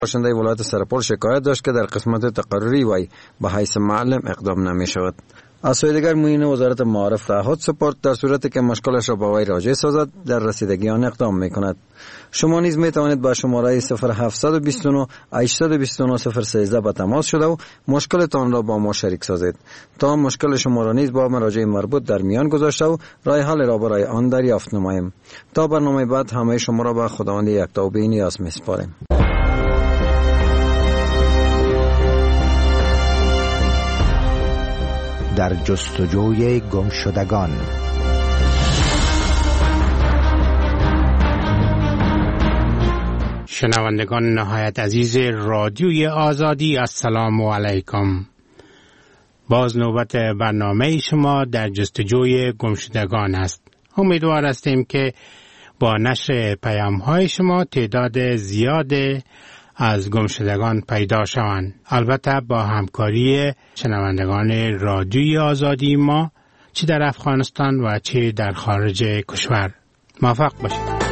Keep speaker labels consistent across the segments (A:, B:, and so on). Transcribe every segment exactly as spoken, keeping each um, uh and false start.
A: باشنده ولایت سرپل شکایت داشت که در قسمت تقرری وی به حیث معلم اقدام نمی شود. از سوی دیگر معین وزارت معارف تعهد سپرد در صورتی که مشکلش را با وی راجع سازد در رسیدگی آن اقدام می کند. شما نیز می توانید با شماره صفر هفت دو نه هشت دو نه صفر یک سه به تماس شده و مشکلتان را با ما شریک سازید تا مشکل شما را نیز با مراجع مربوط در میان گذاشته و راه حل را برای آن دریافت نماییم. تا برنامه بعد همه شما را به خداوند یکتا و بی نیاز می سپاریم.
B: در جستجوی گمشدگان.
C: شنوندگان نهایت عزیز رادیوی آزادی، السلام علیکم. باز نوبت برنامه شما در جستجوی گمشدگان است. امیدوار هستیم که با نشر پیام های شما تعداد زیاد از گمشدگان پیدا شوند. البته با همکاری شنوندگان رادیوی آزادی ما، چه در افغانستان و چه در خارج کشور. موفق باشید.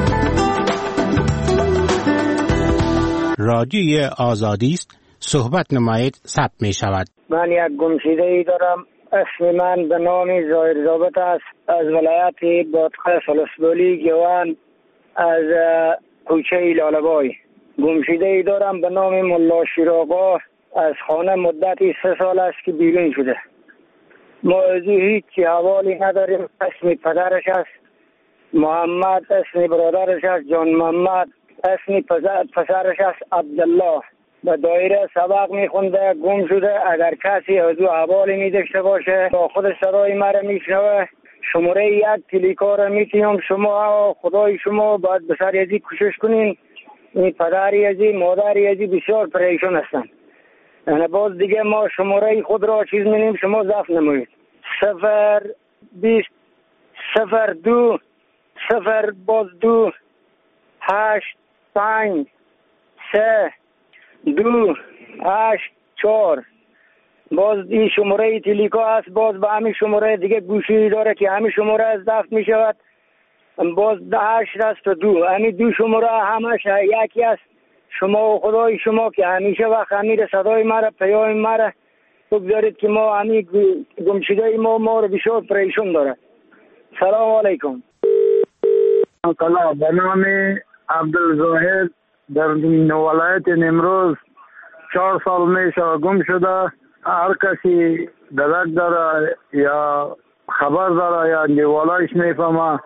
C: رادیوی آزادی است، صحبت نمایید، ثبت می شود.
D: من یک گمشده ای دارم، اسم من به نام ظاهر ضابط است، از ولایت بادغه فلسطینی گیوان، از کوچه لاله‌بای. گمشده ای دارم به نام ملا شیراقا، از خانه مدتی سه سال است که بیرون شده. ما از هیچ حوالی نداریم. اسم پدرش است محمد، اسم برادرش است جان محمد، اسم پسرش است عبدالله. به دایره سبق میخونده، گم شده. اگر کسی از او حوالی میداشته باشه با خود صدای مرا میشنوه، شماره یک تلیکار میتیم. شما خدای شما باید به سر یزی کوشش کنین. این پدری ازی مادری ازی بسیار پریشان هستن. یعنی باز دیگه ما شماره خود را چیز می‌نیم، شما ضبط نمایید. صفر بیست صفر دو صفر باز دو هشت پنج سه دو هشت چهار. باز این شماره تلیکا هست. باز به همین شماره دیگه گوشی داره که همین شماره از ضبط می شود. باز ده هشت است و دو، همین دو شماره همش یکی است. شما و خدای شما که همیشه وقت همین صدای مرا پیام مرا بگذارید که ما همین گمشده ما ما رو بسیار پریشان داره. سلام علیکم.
E: سلام، به نام عبدالظاهر در ولایت نیمروز چهار سال میشه گم شده. هر کسی درک داره یا خبر داره یا دیوالایش میفهمه.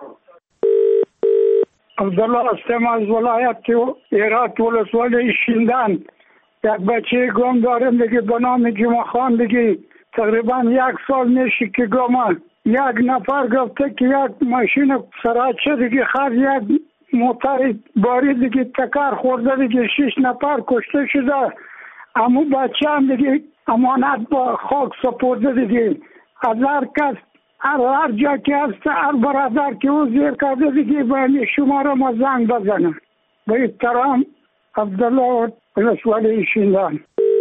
F: عبدالله هستم از ولایت هرات ولسوالی شیندان. یک بچه گم دارم دیگه به نام جمعه خان دیگه تقریبا یک سال میشه که گمه. یک نفر گفته که یک ماشین سرعت دیگه خرد یک موتر باری دیگه تکر خورده دیگه شش نفر کشته شده. اما بچه هم دیگه امانت با خاک سپرده دیگه. از هر کس هر هر جا که هست هر برادر که او زیر کرده دیگه باید شما را ما زنگ بزنه. با احترام عبدالله ولسوالی شیندان.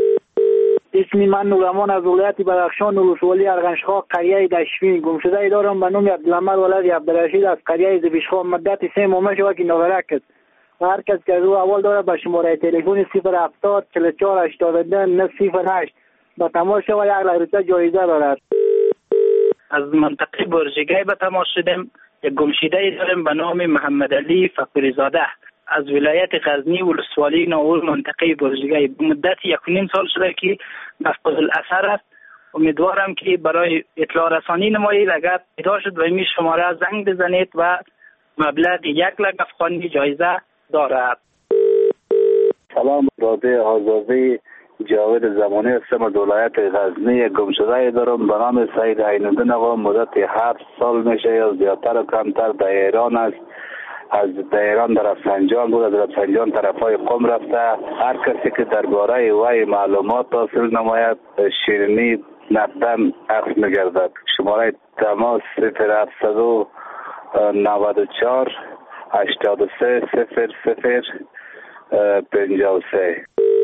G: اسمی من نورمان از ولایت بدخشان ولسوالی ارغنشخا قریه دشوین. گمشده ای دارم به نام عبدالحمد ولد عبدالرشید از قریه زبیشخا. مدت سه ماه شده که ناورک است. هر کس که از او اول داره به شماره تلفن صفر هفتاد چهل و چهار هشتاد و دو نه صفر هشت به تماس شود. یک لک روپیه جایزه دارد.
H: از منطقه برجگی به تماس شدیم. یک گمشده ای داریم به نام محمد علی فقیری زاده از ولایت غزنی ولسوالی ناور منطقه برجگی. به مدت یک و نیم سال شده که مفقود الاثر است. امیدوارم که برای اطلاع رسانی نمایید. اگر پیدا شد و این شماره زنگ بزنید و مبلغ یک لک افغانی جایزه دارد.
I: سلام، رادیو آزادی جاوید زمانی هستم از ولایت غزنی. گمشده دارم به نام سعید عین‌الدین آقا. مدت هفت سال میشه یا زیادتر و کمتر در ایران است. از ایران در رفسنجان بود، از رفسنجان طرفای قم رفته. هر کسی که درباره وی معلومات حاصل نماید شیرینی نقدن اخذ میگردد. شماره تماس صفر هفتصد و نود و چهار هشتاد و سه صفر صفر پنجاه و سه.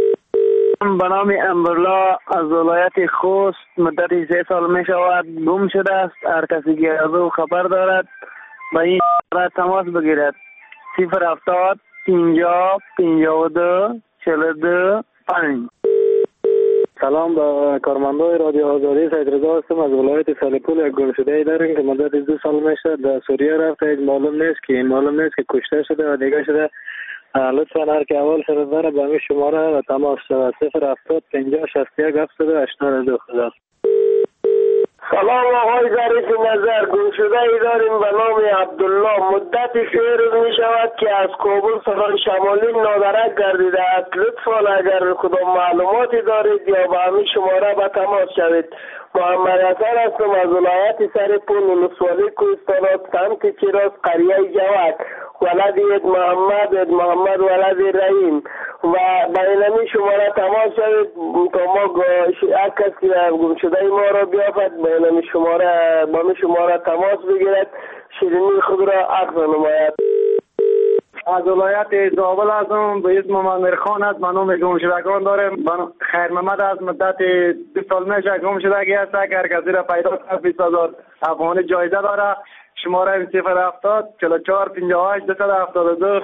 G: به نام امرالله از ولایت خوست مدت سه سال می شود گم شده است. هر کسی که از او خبر دارد با این را تماس بگیرد. صفر هفتاد پنجاه پنجاه و دو
E: چهل و دو پنج.
J: سلام به کارمندای رادیو آزادی. سید رضا هستم از ولایت سالپول. یک گمشده داریم که مدت دو سال میشه در سوریه رفته. معلوم نیست که معلوم نیست که کشته شده و دیگه شده. لطفا هر که اول سر داره به همین شماره و تماس شود. صفر هفتاد پنجاه شصت و یک هفتاد و هشتاد و دو. خدا.
K: سلام آقای ظریف نظر. گمشده ای داریم به نام عبدالله. مدت سه روز می شود که از کابل سفر شمالی نادرک گردیده است. لطفا اگر کدام معلوماتی دارید یا به همین شماره به تماس شوید. محمد حسن هستم از ولایت سرپول ولسوالی کوهستانات سمت چیراز قریه جواد. ولد ید محمد ید محمد ولد رحیم و به این شماره تماس شوید تا ما هر کس که گمشده ما را بیافت به این شماره با می شماره تماس بگیرد شیرینی خود را عکس نماید.
J: از ولایت زابل هستم. به اسم منیر خان است. من نام گمشدگان دارم. خیر محمد از مدت دو سال میشه گمشدگی است. اگر کسی را پیدا کنه بیست هزار افغانی جایزه داره. شماره صفر هفتاد چهل و چهار پنجاه و هشت دویست و هفتاد و دو.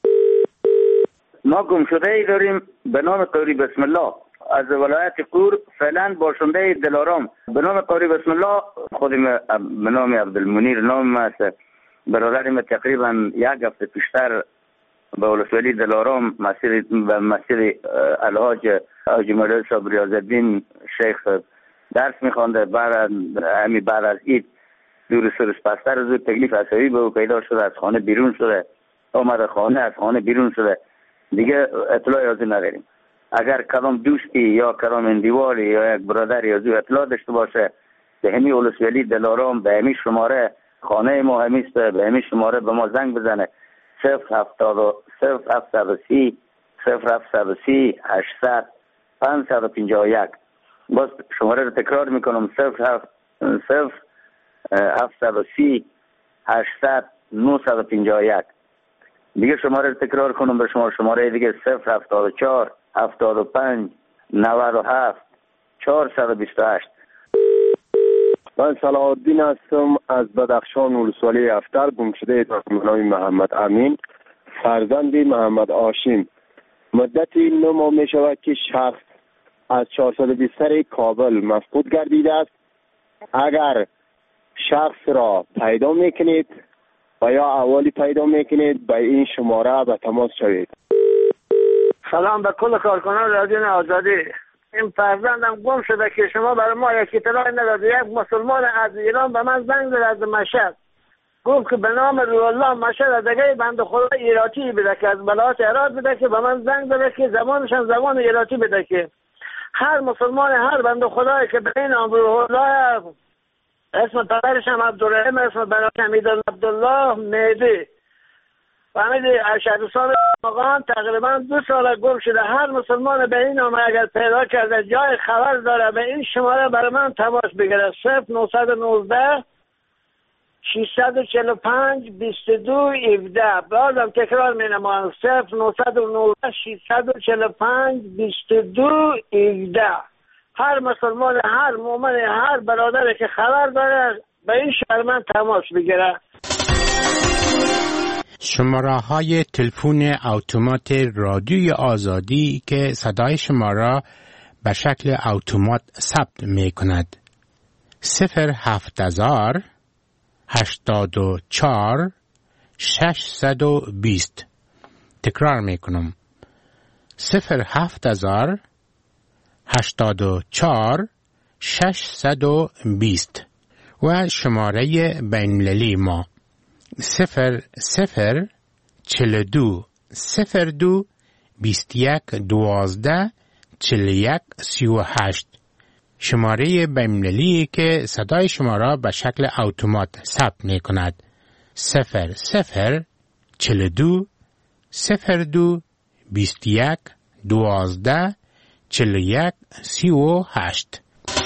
I: ما گمشده ای داریم به نام قوری بسم الله از ولایت قور. فعلا باشنده دلارام به نام قوری بسم الله. خودم به نام عبدالمنیر نام است. برادرم تقریبا یک هفته پیشتر به ولسوالی دلارام مسیر به مسیر الحاج حاجی مولانا صاحب ریاض‌الدین شیخ درس می‌خوانده. بعد همین بعد از عید دور سرش پستر از تکلیف عصبی به او پیدا شده. از خانه بیرون شده. آمده خانه از خانه بیرون شده. دیگه اطلاعی از این نداریم. اگر کدام دوستی یا کدام اندیوالی یا یک برادری از او اطلاع داشته باشه به همین ولسوالی دلارام به همین شماره خانه ما همیست به همین شماره به ما زنگ بزنه. صفر هفتاد صفر هفتاد و سی صفر هفتاد و سی هشتصد پانصد و پنجاه و یک. باز شماره رو تکرار میکنم. صفر هفت صفر هفتاد و سی هشتصد نهصد و پنجاه و یک. دیگه شماره رو تکرار کنم به شما. شماره دیگه صفر هفتاد و چهار هفتاد و پنج نود و هفت چهارصد و بیست و هشت.
L: من صلاح الدین هستم از بدخشان ولسوالی افتر. گمشده دارم به نام محمد امین فرزند محمد هاشم. مدت نه ماه می شود که شخص از چهارصد و بیست کابل مفقود گردیده است. اگر شخص را پیدا میکنید و یا احوالی پیدا میکنید به این شماره به تماس شوید.
J: سلام به کل کارکنان رادیو آزادی. این فرزندم گم شده که شما برای ما یک اطلاع نداد. یک مسلمان از ایران به من زنگ زد از مشهد. گفت که به نام روح الله مشهد دیگه بنده خدا ایراتی بده که از بلات هرات بده که به من زنگ زده که زمانشان زمان ایراتی بده که هر مسلمان هر بنده خدایی که به این نام روح الله اسم پدرش هم عبدالرحیم اسم برای حمید عبدالله مهدی فهمیدی اشهد سال آقان تقریبا دو سال گم شده. هر مسلمان به این نام اگر پیدا کرده جای خبر داره به این شماره برای من تماس بگیره. صفر نهصد و نوزده ششصد و چهل و پنج بیست و دو هفده. بازم تکرار می نمایم. صفر نهصد و نوزده ششصد و چهل و پنج بیست و دو هفده. هر مسلمان هر مومن هر برادری که خبر داره به این شماره من تماس بگیره.
C: شماره های تلفن اتومات رادیوی آزادی که صدای شما را به شکل اتومات ثبت می کند. صفر هفت هزار هشتاد و چهار ششصد و بیست. تکرار می کنم. صفر هفت هزار هشتاد و چهار ششصد و بیست و شماره بین‌المللی ما صفر صفر چهل و دو صفر دو بیست و یک دوازده چهل و یک سی و هشت. شماره بین‌المللی که صدای شما را به شکل اتومات ثبت می کند. صفر صفر چهل و دو صفر دو بیست و یک دوازده چهل و یک سی و هشت.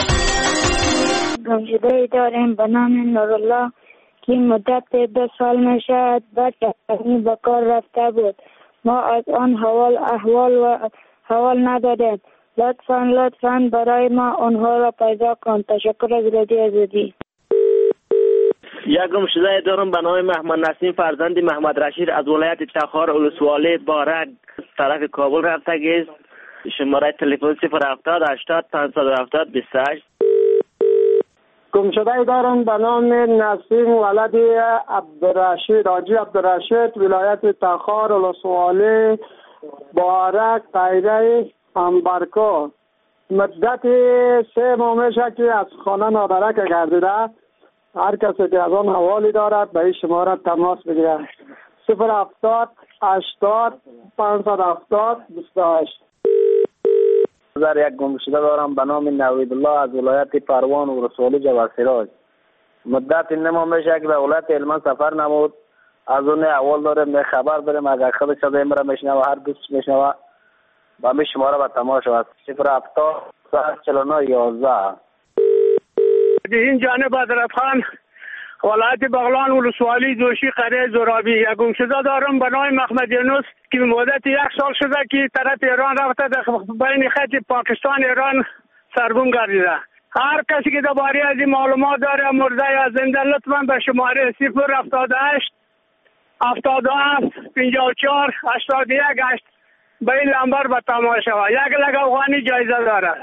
M: گمشده داریم به نام نورالله که مدت دو سال می شود بعد که به کار رفته بود. ما از آن حوال احوال و حوال ندادیم. لطفاً لطفاً برای ما آنها را پیدا کن. تشکر از رادیو آزادی.
N: یک گمشده دارم به نام محمد نسیم فرزند محمد رشید از ولایت تخار ولسوالی بارک طرف کابل رفتگی است. شماره تلفن صفر هفتاد هشتاد پانصد و هفتاد بیست و هشت.
O: گمشده دارم به نام نسیم ولد عبدالرشید حاجی عبدالرشید ولایت تخار ولسوالی بارک قیره انبرکو. مدت سه ماه میشه که از خانه نادرک گردیده. هر کسی که از آن حوالی دارد به این شماره تماس بگیرد. صفر هفتاد هشتاد پانصد هفتاد بیست و هشت.
P: یک گمشده دارم به نام نوید الله از ولایت پروان و رسولی جواسراج. مدت نما میشه که به ولایت علمان سفر نمود. از اون اول داره می خبر داریم اگر خود شده امرا میشنه و هر دوست میشنه با می شماره به تماس شود. صفر هفتاد چهل و نه یازده.
F: این جانب عدرفخان ولایت بغلان ولسوالی دوشی قریه زرابی. یک گمشده دارم به نام محمد یونس که مدت یک سال شده که طرف ایران رفته در بین خط پاکستان ایران سرگم گردیده. هر کسی که درباره از این معلومات داره مرده یا زنده لطفا به شماره صفر هفتاد و هشت هفتاد و هفت پنجاه و چهار هشتاد و یک هشت به این نمبر به تماس شود. یک لگ افغانی جایزه داره.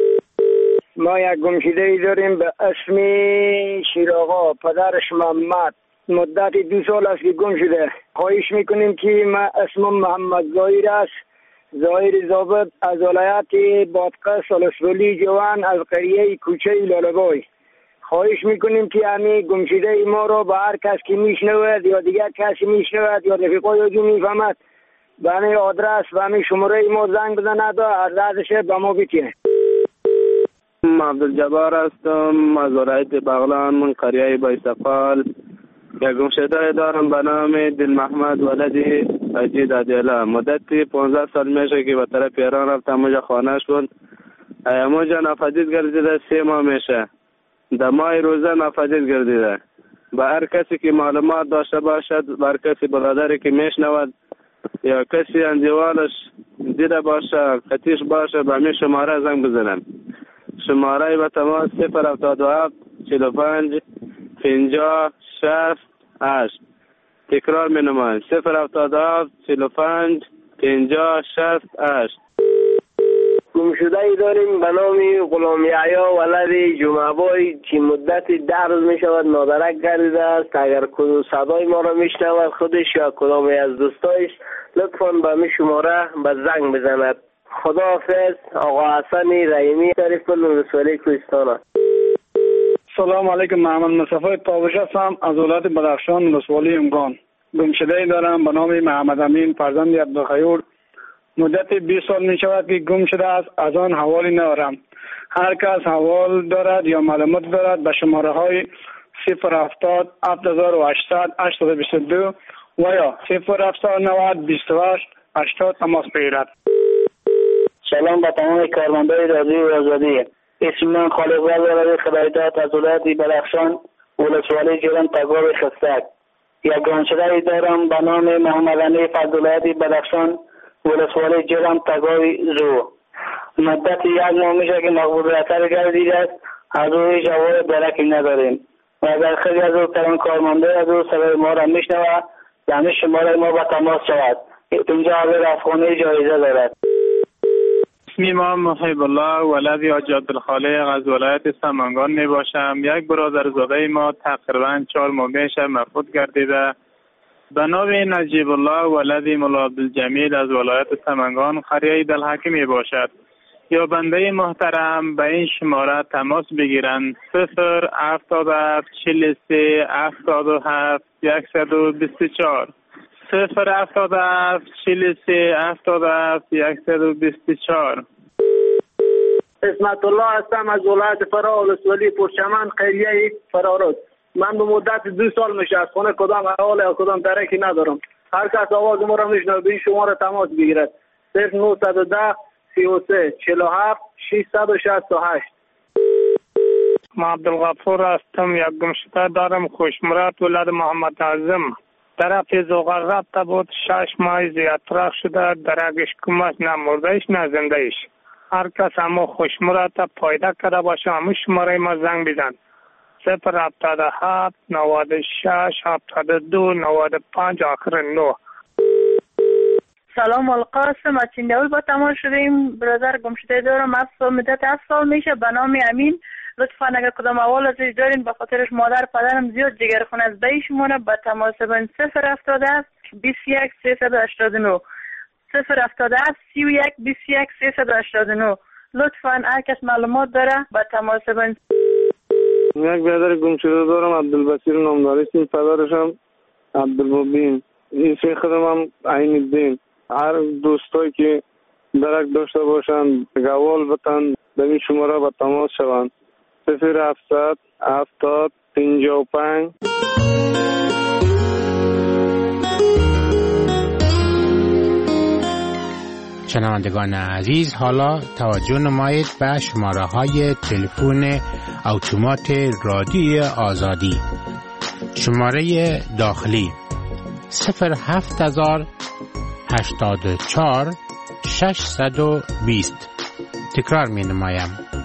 D: ما یک گمشده ای داریم به اسم شیراغا، پدرش محمد. مدت دو سال است که گم شده. خواهش میکنیم که ما اسم محمد ظاهر است، ظاهر ضابط از ولایت بادغیس سالسبولی جوان از قریه کوچه لاله‌بای. خواهش میکنیم که همین گمشده ای ما رو به هر کس که میشنود یا دیگر کسی میشنود یا رفیقای او میفهمد به همین آدرس و همین شماره ما زنگ بزند و عرضش به ما بتینه.
Q: من عبدالجبار هستم از ولایت بغلان من قریه بایسفال. یک گمشده دارم به نام دل محمد ولدی حاجی دادیلا. مدتی پانزده سال میشه که به طرف ایران رفتم. مجا خانهش بود مجا ناپدید گردیده. سه ماه میشه در ماه روزه ناپدید گردیده. به هر کسی که معلومات داشته باشد، به هر کسی برادری که میشنود یا کسی اندیوالش دیده باشه قطیش باشه به همین شماره زنگ بزنم. شماره به تماس صفر هفتاد و هفت چهل و پنج پنجاه شصت هشت. تکرار می نمایم صفر هفتاد و هفت چهل و پنج پنجاه شصت هشت.
K: گمشده ای داریم به نام غلام یحیی ولد جمعه‌بای که مدت ده روز می شود نادرک گردیده است. اگر کدوم صدای ما را می شنود خودش یا کدامی از دوستایش لطفاً به می شماره به زنگ بزند. خدا حافظ. آقا حسن رحیمی شریف ولسوالی کوهستان.
F: سلام علیکم. محمد مصطفی تابوش هستم از ولایت بدخشان ولسوالی امگان. گمشده ای دارم به نام محمد امین فرزند عبدالخیور. مدت بیست سال می شود که گم شده است. از آن حوالی ندارم. هر کس حوال دارد یا معلومات دارد به شماره های صفر هفتاد هفت هزار و هشتصد هشتصد و بیست و دو و یا صفر هفتصد نود بیست و هشت هشتاد تماس بگیرد.
R: سلام به تمام کارمندان رادیو آزادی. اسم من خالق ولد خدایداد از ولایت بدخشان ولسوالی جرم تگاو خستک. یک گمشده ای دارم به نام محمد حنیف از ولایت بدخشان ولسوالی جرم تگاو زو. مدت یک ماه میشه که مقبول رفتر گردیده است. از او هیچ جواب درکی نداریم و اگر خیلی از او ترین کارمنده از او صدای ما را میشنود یعنی شماره ما به تماس شود. اینجا حاضر افغانی جایزه دارد.
Q: اسمی ما محب الله ولدی حاجی عبدالخالق از ولایت سمنگان می باشم. یک برادرزاده ما تقریبا چهار ماه میشه مفقود گردیده. به نام نجیب الله ولدی مولا عبدالجمیل از ولایت سمنگان قریه دلحکی می باشد. یا بنده محترم به این شماره تماس بگیرند. صفر هفتاد و هفت چهل و سه هفتاد و هفت صد و بیست و چهار. صفر هفتاد و هفت چهل و سه هفتاد و هفت صد و بیست و چهار.
J: اسمت الله هستم از ولایت فرا ولسوالی پرچمن قریه فرارود. من به مدت دو سال میشه از خونه کدام حال یا کدام درکی ندارم. هر کس آواز ما را میشنوه به این شماره تماس بگیرد. صفر نهصد و ده سی و سه چهل و هفت ششصد و شصت و هشت.
S: ما عبدالغفور هستم. یک گمشده دارم خوشمراد ولد محمد اعظم. طرف زوغر رفته بود شش ماه زیادتر شده درگش کمش نه مردهش نه زندهش. هر کس همه خوشمراد پایده کرده باشه همه شماره ما زنگ بزن. صفر هفتاد و هفت نود و شش هفتاد و دو نود و پنج آخر نو.
T: سلام القاسم، از چنداوی با تماس شدیم. برادر گمشده دارم، هفت سال مدت هفت سال میشه به نام امین. لطفا اگر کدام اول ازش دارین به خاطرش مادر پدرم زیاد جگرخون از بیشمونه به تماس بین صفر هفتاد و هفت بیست و یک سیصد و هشتاد و نه صفر هفتاد و هفت سی و یک بیست و یک سیصد و هشتاد و نه. لطفا هر کس معلومات داره به تماس بین.
Q: یک برادر گمشده دارم، عبدالبصیر نامداری اسم پدرشم عبدالمبین، اسم خودم هم عین الدین. هر دوستایی که درک داشته باشند گوال بتن به این شماره به تماس شوند. صفر هفتصد هفتاد پنجاه و پنج.
C: شنوندگان عزیز، حالا توجه نمایید به شماره های تلفن اتومات رادیوی آزادی. شماره داخلی صفر هفت هزار هشتاد و چهار ششصد و بیست. تکرار می نمایم.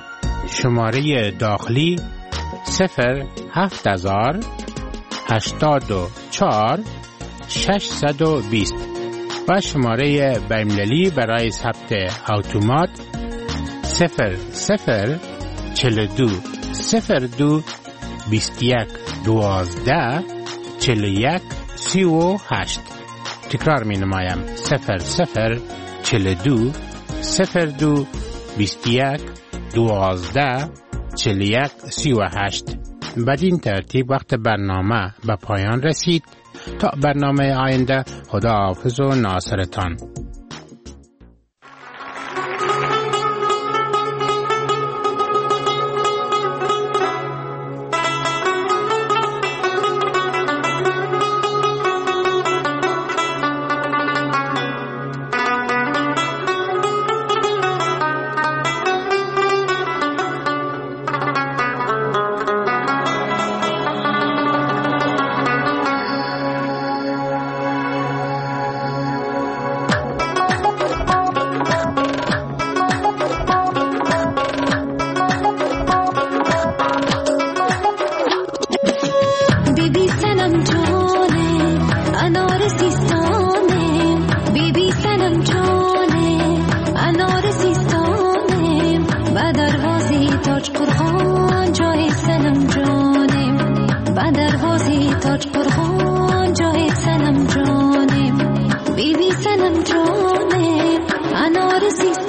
C: شماره داخلی صفر هفت هزار هشتاد و چهار ششصد و بیست و شماره بین‌المللی برای ثبت اتومات صفر صفر چهل و دو صفر دو بیست و یک دوازده چهل و یک سی و هشت. تکرار می نمایم. صفر صفر چهل و دو صفر دو بیست و یک دوازده چهل و یک سی و هشت. بدین ترتیب وقت برنامه به پایان رسید. تا برنامه آینده، خدا حافظ و ناصرتان.
U: Baby, sanam jane, anor si